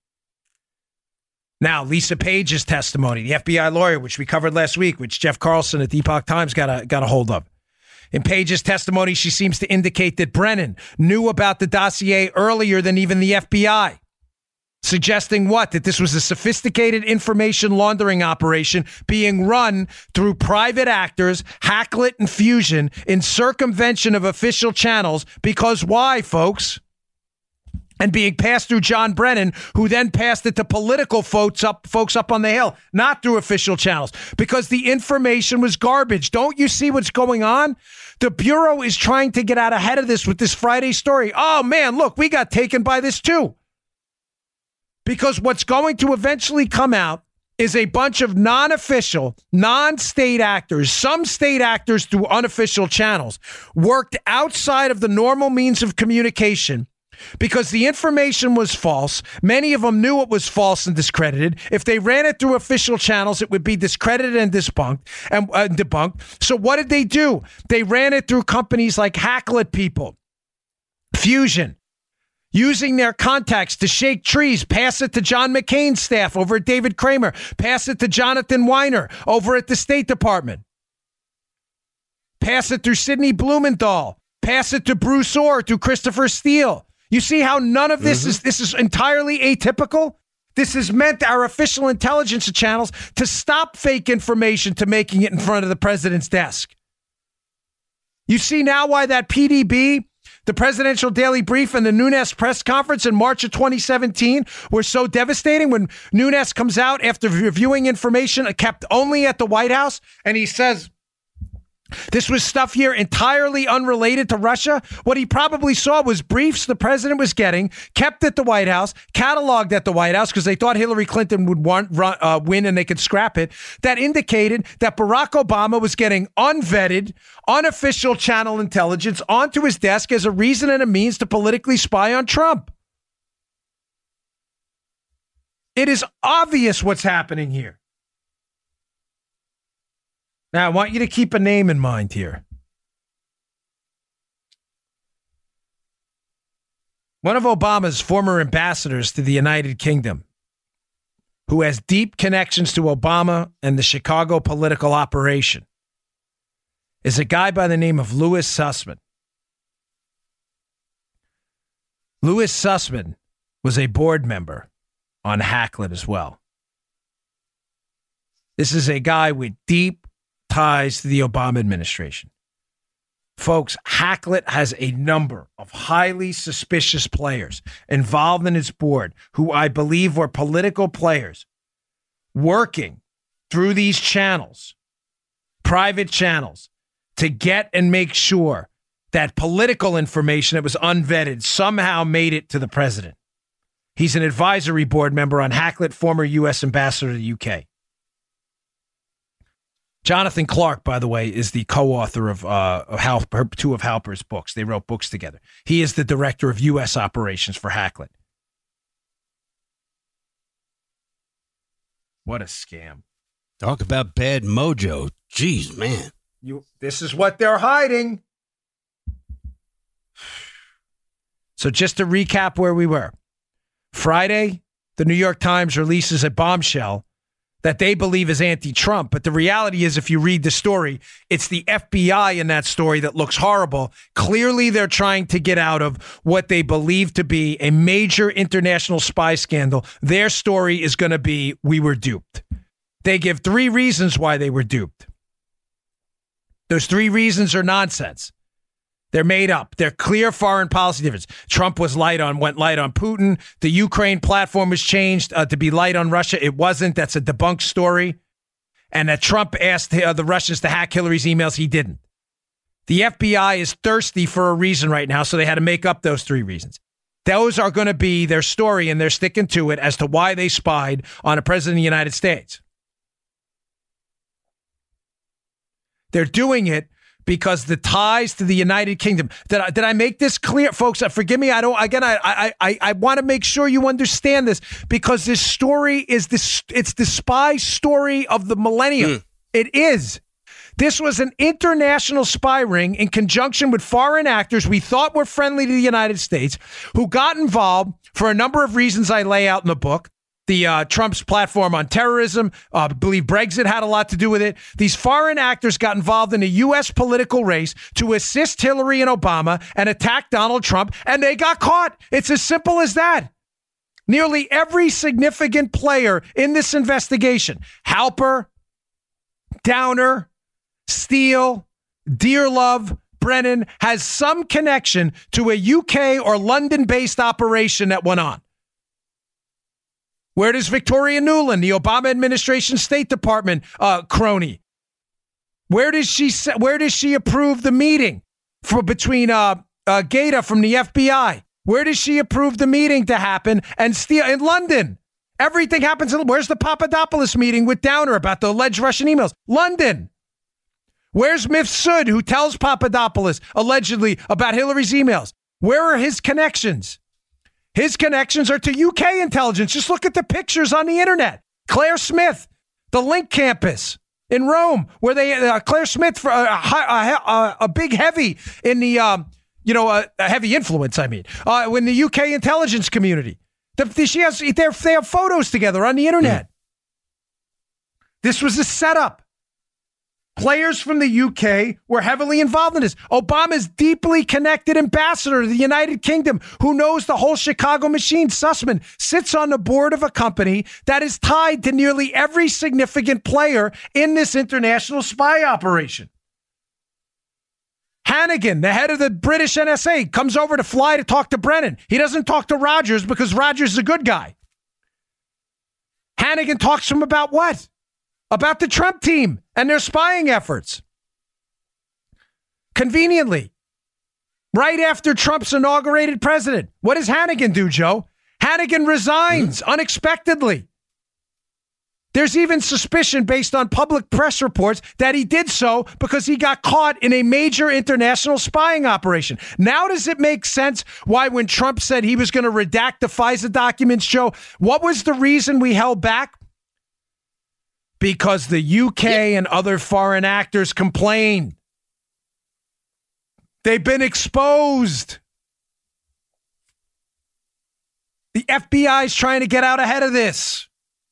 Now, Lisa Page's testimony, the FBI lawyer, which we covered last week, which Jeff Carlson at the Epoch Times got a hold of. In Page's testimony, she seems to indicate that Brennan knew about the dossier earlier than even the FBI, suggesting what? That this was a sophisticated information laundering operation being run through private actors, Hacklet and Fusion, in circumvention of official channels. Because why, folks? And being passed through John Brennan, who then passed it to political folks up on the Hill, not through official channels, because the information was garbage. Don't you see what's going on? The Bureau is trying to get out ahead of this with this Friday story. Oh, man, look, we got taken by this too. Because what's going to eventually come out is a bunch of non-official, non-state actors, some state actors through unofficial channels, worked outside of the normal means of communication because the information was false. Many of them knew it was false and discredited. If they ran it through official channels, it would be discredited and debunked. So what did they do? They ran it through companies like Hacklet people, Fusion, using their contacts to shake trees, pass it to John McCain's staff over at David Kramer, pass it to Jonathan Weiner over at the State Department, pass it through Sidney Blumenthal, pass it to Bruce Orr, to Christopher Steele. You see how none of this is entirely atypical? This has meant our official intelligence channels to stop fake information to making it in front of the president's desk. You see now why that PDB, the Presidential Daily Brief, and the Nunes press conference in March of 2017 were so devastating when Nunes comes out after reviewing information kept only at the White House, and he says, this was stuff here entirely unrelated to Russia. What he probably saw was briefs the president was getting, kept at the White House, cataloged at the White House because they thought Hillary Clinton would win and they could scrap it, that indicated that Barack Obama was getting unvetted, unofficial channel intelligence onto his desk as a reason and a means to politically spy on Trump. It is obvious what's happening here. Now, I want you to keep a name in mind here. One of Obama's former ambassadors to the United Kingdom, who has deep connections to Obama and the Chicago political operation, is a guy by the name of Louis Sussman. Louis Sussman was a board member on Hacklet as well. This is a guy with deep ties to the Obama administration. Folks, Hacklet has a number of highly suspicious players involved in its board who I believe were political players working through these channels, private channels, to get and make sure that political information that was unvetted somehow made it to the president. He's an advisory board member on Hacklet, former U.S. ambassador to the UK. Jonathan Clark, by the way, is the co-author of two of Halper's books. They wrote books together. He is the director of U.S. operations for Hacklet. What a scam. Talk about bad mojo. Jeez, man. This is what they're hiding. So just to recap where we were. Friday, the New York Times releases a bombshell that they believe is anti-Trump. But the reality is, if you read the story, it's the FBI in that story that looks horrible. Clearly, they're trying to get out of what they believe to be a major international spy scandal. Their story is going to be, we were duped. They give 3 reasons why they were duped. Those 3 reasons are nonsense. They're made up. They're clear foreign policy difference. Trump went light on Putin. The Ukraine platform was changed to be light on Russia. It wasn't. That's a debunked story. And that Trump asked the Russians to hack Hillary's emails. He didn't. The FBI is thirsty for a reason right now, so they had to make up those 3 reasons. Those are going to be their story, and they're sticking to it as to why they spied on a president of the United States. They're doing it because the ties to the United Kingdom. Did I make this clear, folks? Forgive me. I want to make sure you understand this, because this story is it's the spy story of the millennium. It is. This was an international spy ring in conjunction with foreign actors we thought were friendly to the United States, who got involved for a number of reasons I lay out in the book. The Trump's platform on terrorism, I believe Brexit had a lot to do with it. These foreign actors got involved in a U.S. political race to assist Hillary and Obama and attack Donald Trump, and they got caught. It's as simple as that. Nearly every significant player in this investigation, Halper, Downer, Steele, Dearlove, Brennan, has some connection to a UK or London-based operation that went on. Where does Victoria Nuland, the Obama administration State Department crony? Where does she approve the meeting between Gaeta from the FBI? Where does she approve the meeting to happen and Steele in London? Everything happens in. Where's the Papadopoulos meeting with Downer about the alleged Russian emails? London. Where's Mifsud, who tells Papadopoulos allegedly about Hillary's emails? Where are his connections? His connections are to UK intelligence. Just look at the pictures on the internet. Claire Smith, the Link campus in Rome, where they Claire Smith for a big heavy in the a heavy influence. I mean, in the UK intelligence community, they have photos together on the internet. This was a setup. Players from the UK were heavily involved in this. Obama's deeply connected ambassador to the United Kingdom, who knows the whole Chicago machine, Sussman, sits on the board of a company that is tied to nearly every significant player in this international spy operation. Hannigan, the head of the British NSA, comes over to fly to talk to Brennan. He doesn't talk to Rogers because Rogers is a good guy. Hannigan talks to him about what? About the Trump team and their spying efforts. Conveniently, right after Trump's inaugurated president, what does Hannigan do, Joe? Hannigan resigns unexpectedly. There's even suspicion based on public press reports that he did so because he got caught in a major international spying operation. Now does it make sense why when Trump said he was going to redact the FISA documents, Joe, what was the reason we held back? Because the UK and other foreign actors complained. They've been exposed. The FBI is trying to get out ahead of this.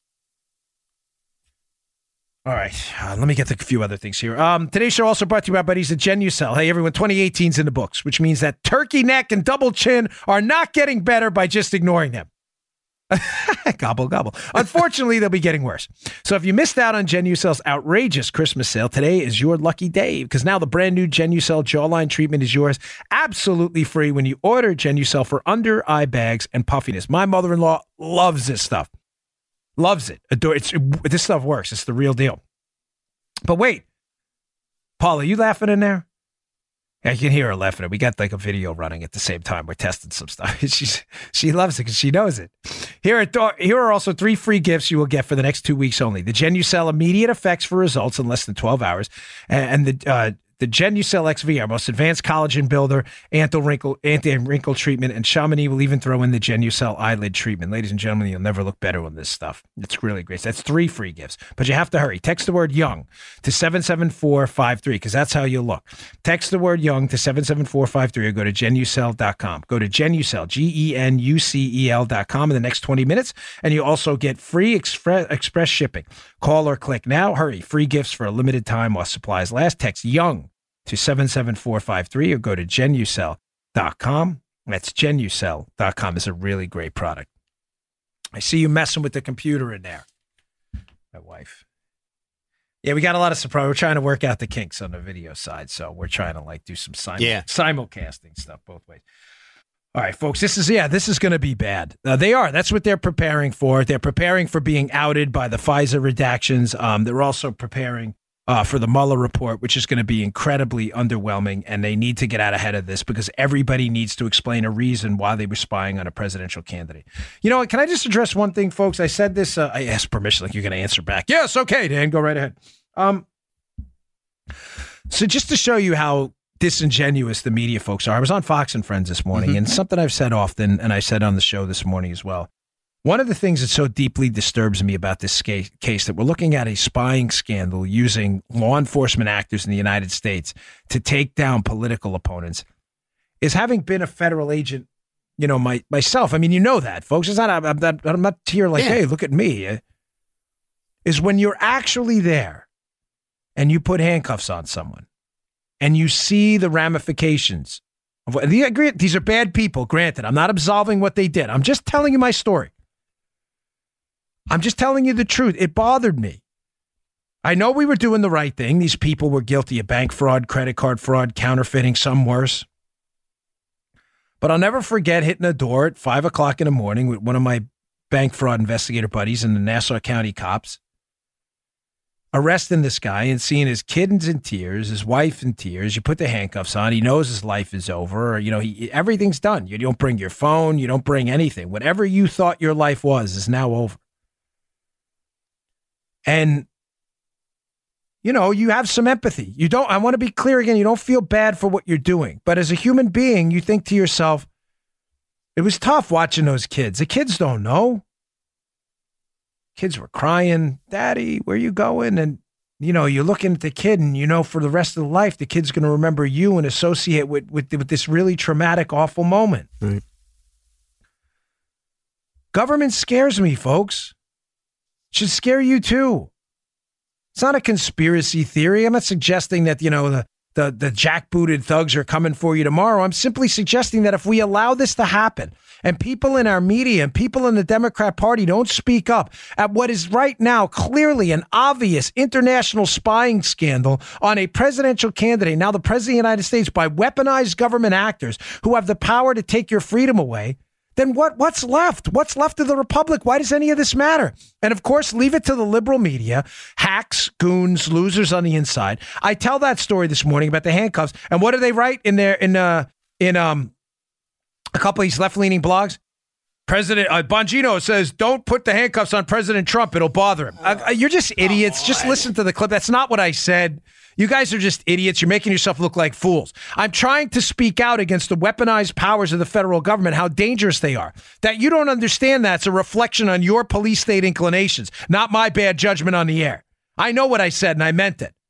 All right, let me get to a few other things here. Today's show also brought to you by buddies at Genucel. Hey, everyone, 2018's in the books, which means that turkey neck and double chin are not getting better by just ignoring them. Gobble, gobble. Unfortunately, they'll be getting worse. So if you missed out on Genucel's outrageous Christmas sale, today is your lucky day, because now the brand new Genucel jawline treatment is yours absolutely free when you order Genucel for under eye bags and puffiness. My mother-in-law loves this stuff. Loves it. This stuff works. It's the real deal. But wait, Paul, are you laughing in there? I can hear her laughing. We got like a video running at the same time. We're testing some stuff. She loves it because she knows it. Here are also 3 free gifts you will get for the next 2 weeks only. The Genucel immediate effects for results in less than 12 hours, and the Genucel XV, our most advanced collagen builder, anti-wrinkle treatment, and Chamonix will even throw in the Genucel eyelid treatment. Ladies and gentlemen, you'll never look better on this stuff. It's really great. That's 3 free gifts, but you have to hurry. Text the word YOUNG to 77453 because that's how you look. Text the word YOUNG to 77453 or go to Genucel.com. Go to Genucel, GENUCEL.com in the next 20 minutes, and you also get free express shipping. Call or click now. Hurry. Free gifts for a limited time while supplies last. Text YOUNG to 77453 or go to Genucel.com. That's Genucel.com. It's a really great product. I see you messing with the computer in there. My wife. Yeah, we got a lot of surprise. We're trying to work out the kinks on the video side, so we're trying to do some simulcasting stuff both ways. All right, folks, this is going to be bad. They are. That's what they're preparing for. They're preparing for being outed by the FISA redactions. They're also preparing for the Mueller report, which is going to be incredibly underwhelming, and they need to get out ahead of this because everybody needs to explain a reason why they were spying on a presidential candidate. You know what? Can I just address one thing, folks? I said this. I asked permission, like you're going to answer back. Yes, okay, Dan, go right ahead. So just to show you how disingenuous the media folks are, I was on Fox and Friends this morning, and something I've said often, and I said on the show this morning as well. One of the things that so deeply disturbs me about this case that we're looking at a spying scandal using law enforcement actors in the United States to take down political opponents is having been a federal agent, myself. I mean, you know that, folks. It's not, I'm not here like, hey, look at me. Is when you're actually there and you put handcuffs on someone and you see the ramifications of what these are bad people. Granted, I'm not absolving what they did. I'm just telling you my story. I'm just telling you the truth. It bothered me. I know we were doing the right thing. These people were guilty of bank fraud, credit card fraud, counterfeiting, some worse. But I'll never forget hitting a door at 5 o'clock in the morning with one of my bank fraud investigator buddies and the Nassau County cops, arresting this guy and seeing his kids in tears, his wife in tears. You put the handcuffs on. He knows his life is over. Everything's done. You don't bring your phone. You don't bring anything. Whatever you thought your life was is now over. And, you have some empathy. I want to be clear again, you don't feel bad for what you're doing. But as a human being, you think to yourself, it was tough watching those kids. The kids don't know. Kids were crying, Daddy, where you going? And, you're looking at the kid and, for the rest of the life, the kid's going to remember you and associate with this really traumatic, awful moment. Right. Government scares me, folks. It should scare you too. It's not a conspiracy theory. I'm not suggesting that, the jackbooted thugs are coming for you tomorrow. I'm simply suggesting that if we allow this to happen and people in our media and people in the Democrat Party don't speak up at what is right now clearly an obvious international spying scandal on a presidential candidate, now the president of the United States, by weaponized government actors who have the power to take your freedom away, then what's left? What's left of the republic? Why does any of this matter? And of course, leave it to the liberal media, hacks, goons, losers on the inside. I tell that story this morning about the handcuffs, and what do they write in a couple of these left-leaning blogs? President Bongino says, "Don't put the handcuffs on President Trump; it'll bother him." You're just idiots. Just listen to the clip. That's not what I said. You guys are just idiots. You're making yourself look like fools. I'm trying to speak out against the weaponized powers of the federal government, how dangerous they are. That you don't understand that's a reflection on your police state inclinations, not my bad judgment on the air. I know what I said, and I meant it.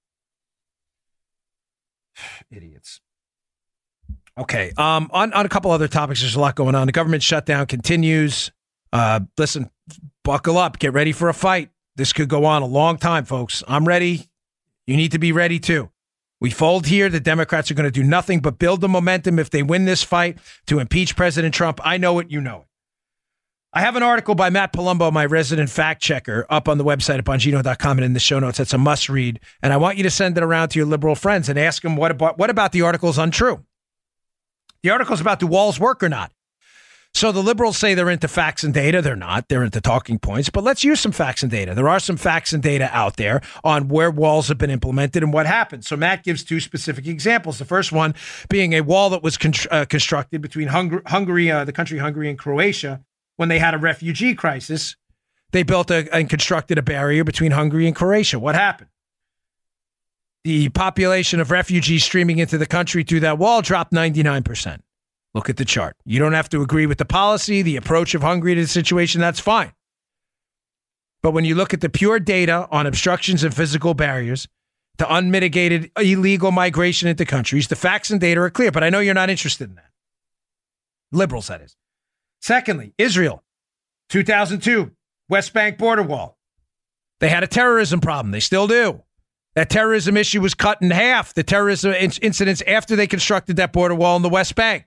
Idiots. Okay, on a couple other topics, there's a lot going on. The government shutdown continues. Listen, buckle up. Get ready for a fight. This could go on a long time, folks. I'm ready. You need to be ready, too. We fold here. The Democrats are going to do nothing but build the momentum if they win this fight to impeach President Trump. I know it. You know it. I have an article by Matt Palumbo, my resident fact checker, up on the website at Bongino.com and in the show notes. That's a must read. And I want you to send it around to your liberal friends and ask them what about the article is untrue. The article's about do walls work or not. So the liberals say they're into facts and data. They're not. They're into talking points. But let's use some facts and data. There are some facts and data out there on where walls have been implemented and what happened. So Matt gives two specific examples. The first one being a wall that was constructed between Hungary, the country Hungary, and Croatia when they had a refugee crisis. They built and constructed a barrier between Hungary and Croatia. What happened? The population of refugees streaming into the country through that wall dropped 99%. Look at the chart. You don't have to agree with the policy, the approach of Hungary to the situation. That's fine. But when you look at the pure data on obstructions and physical barriers to unmitigated illegal migration into countries, the facts and data are clear. But I know you're not interested in that. Liberals, that is. Secondly, Israel, 2002, West Bank border wall. They had a terrorism problem. They still do. That terrorism issue was cut in half, the terrorism incidents after they constructed that border wall in the West Bank.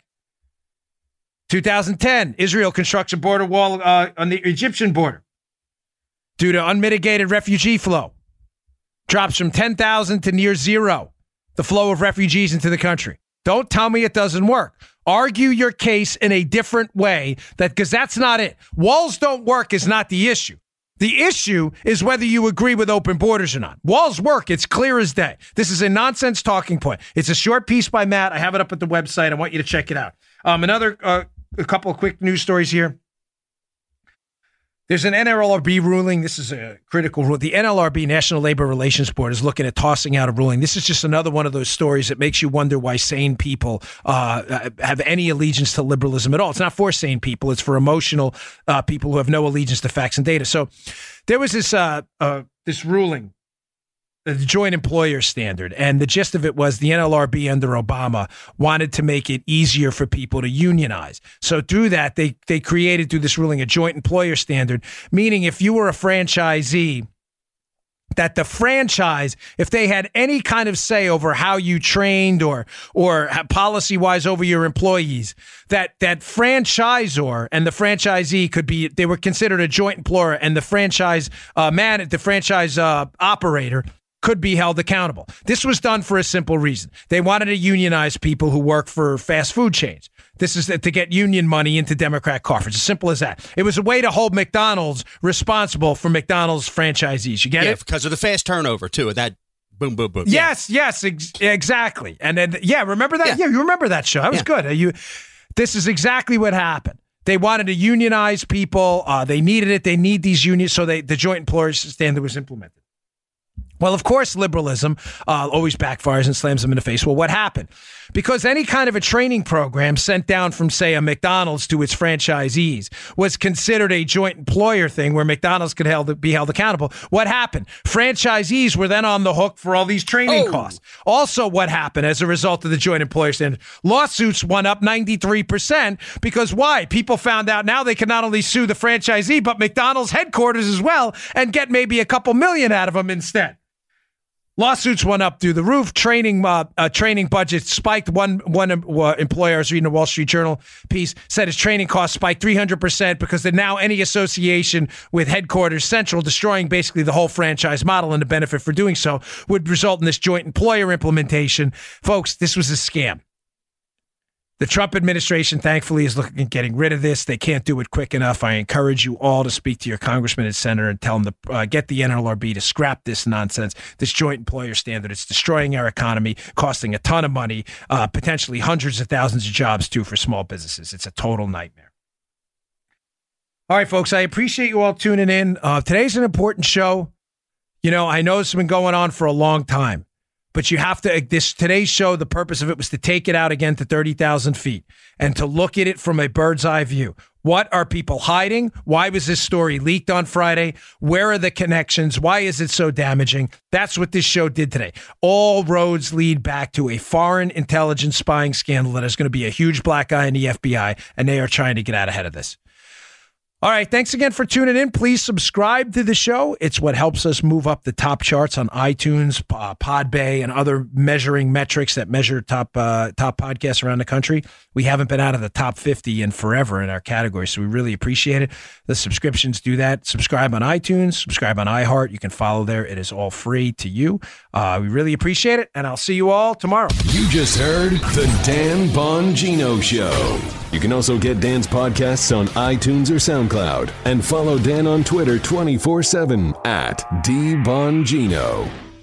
2010, Israel constructs a border wall on the Egyptian border due to unmitigated refugee flow. Drops from 10,000 to near zero, the flow of refugees into the country. Don't tell me it doesn't work. Argue your case in a different way, because that's not it. Walls don't work is not the issue. The issue is whether you agree with open borders or not. Walls work. It's clear as day. This is a nonsense talking point. It's a short piece by Matt. I have it up at the website. I want you to check it out. A couple of quick news stories here. There's an NLRB ruling. This is a critical rule. The NLRB, National Labor Relations Board, is looking at tossing out a ruling. This is just another one of those stories that makes you wonder why sane people have any allegiance to liberalism at all. It's not for sane people. It's for emotional people who have no allegiance to facts and data. So there was this ruling, the joint employer standard, and the gist of it was the NLRB under Obama wanted to make it easier for people to unionize. So through that, they created through this ruling a joint employer standard, meaning if you were a franchisee, that the franchise, if they had any kind of say over how you trained or policy-wise over your employees, that franchisor and the franchisee they were considered a joint employer, and the franchise operator could be held accountable. This was done for a simple reason. They wanted to unionize people who work for fast food chains. This is to get union money into Democrat coffers. As simple as that. It was a way to hold McDonald's responsible for McDonald's franchisees. You get it? Because of the fast turnover, too. That boom, boom, boom. Yes, exactly. And then, remember that? Yeah, you remember that show. That was good. This is exactly what happened. They wanted to unionize people. They needed it. They need these unions. So the joint employers standard was implemented. Well, of course, liberalism always backfires and slams them in the face. Well, what happened? Because any kind of a training program sent down from, say, a McDonald's to its franchisees was considered a joint employer thing where McDonald's could be held accountable. What happened? Franchisees were then on the hook for all these training costs. Also, what happened as a result of the joint employer standard? Lawsuits went up 93% because why? People found out now they can not only sue the franchisee, but McDonald's headquarters as well and get maybe a couple million out of them instead. Lawsuits went up through the roof. Training budget spiked. One employer, I was reading a Wall Street Journal piece, said his training costs spiked 300% because they're now any association with headquarters central, destroying basically the whole franchise model, and the benefit for doing so would result in this joint employer implementation. Folks, this was a scam. The Trump administration, thankfully, is looking at getting rid of this. They can't do it quick enough. I encourage you all to speak to your congressman and senator and tell them to get the NLRB to scrap this nonsense, this joint employer standard. It's destroying our economy, costing a ton of money, potentially hundreds of thousands of jobs, too, for small businesses. It's a total nightmare. All right, folks, I appreciate you all tuning in. Today's an important show. You know, I know it's been going on for a long time. But you have to, today's show, the purpose of it was to take it out again to 30,000 feet and to look at it from a bird's eye view. What are people hiding? Why was this story leaked on Friday? Where are the connections? Why is it so damaging? That's what this show did today. All roads lead back to a foreign intelligence spying scandal that is going to be a huge black eye in the FBI, and they are trying to get out ahead of this. All right, thanks again for tuning in. Please subscribe to the show. It's what helps us move up the top charts on iTunes, Podbay, and other measuring metrics that measure top podcasts around the country. We haven't been out of the top 50 in forever in our category, so we really appreciate it. The subscriptions do that. Subscribe on iTunes, subscribe on iHeart. You can follow there. It is all free to you. We really appreciate it, and I'll see you all tomorrow. You just heard The Dan Bongino Show. You can also get Dan's podcasts on iTunes or SoundCloud and follow Dan on Twitter 24/7 @DBongino.